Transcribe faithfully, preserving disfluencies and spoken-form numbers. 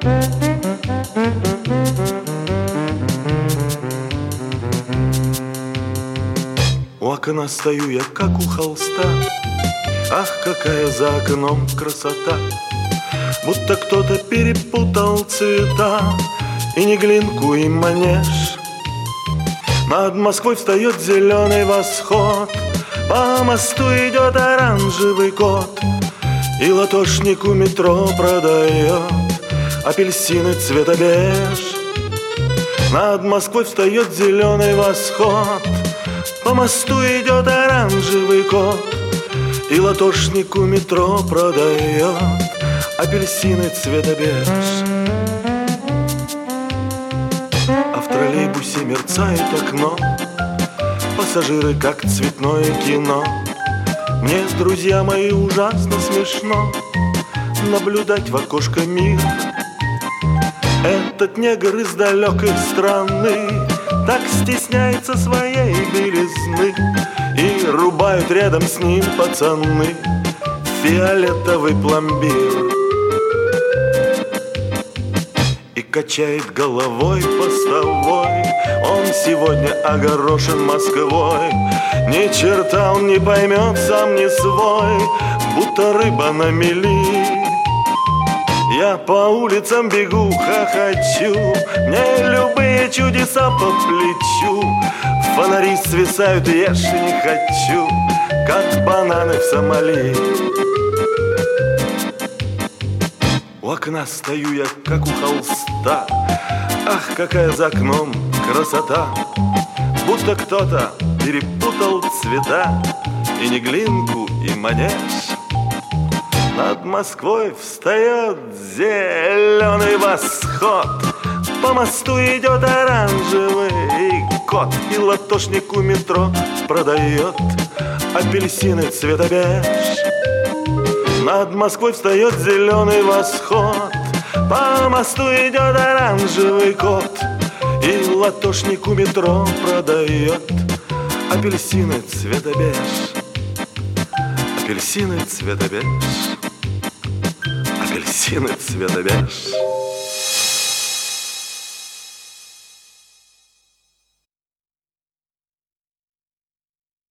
У окна стою я, как у холста. Ах, какая за окном красота! Будто кто-то перепутал цвета, и не глинку, и манеж. Над Москвой встает зеленый восход, по мосту идет оранжевый кот, и латошник у метро продает апельсины цвета беж. Над Москвой встает зеленый восход, по мосту идет оранжевый кот, и латошник у метро продает апельсины цвета беж. А в троллейбусе мерцает окно, пассажиры как цветное кино. Мне, друзья мои, ужасно смешно наблюдать в окошко мир. Этот негр из далекой страны так стесняется своей белизны, и рубают рядом с ним пацаны фиолетовый пломбир. И качает головой постовой, он сегодня огорошен Москвой. Ни черта он не поймет, сам не свой, будто рыба на мели. Я по улицам бегу, хохочу, мне любые чудеса по плечу. Фонари свисают, я ж не хочу, как бананы в Сомали. У окна стою я, как у холста. Ах, какая за окном красота! Будто кто-то перепутал цвета, и не глинку, и манеж. Над Москвой встает зеленый восход, по мосту идет оранжевый кот, и латошник у метро продает апельсины цвета беж. Над Москвой встает зеленый восход, по мосту идет оранжевый кот, и латошник у метро продает апельсины цвета беж. Апельсины цвета беж. Апельсины цвета беж.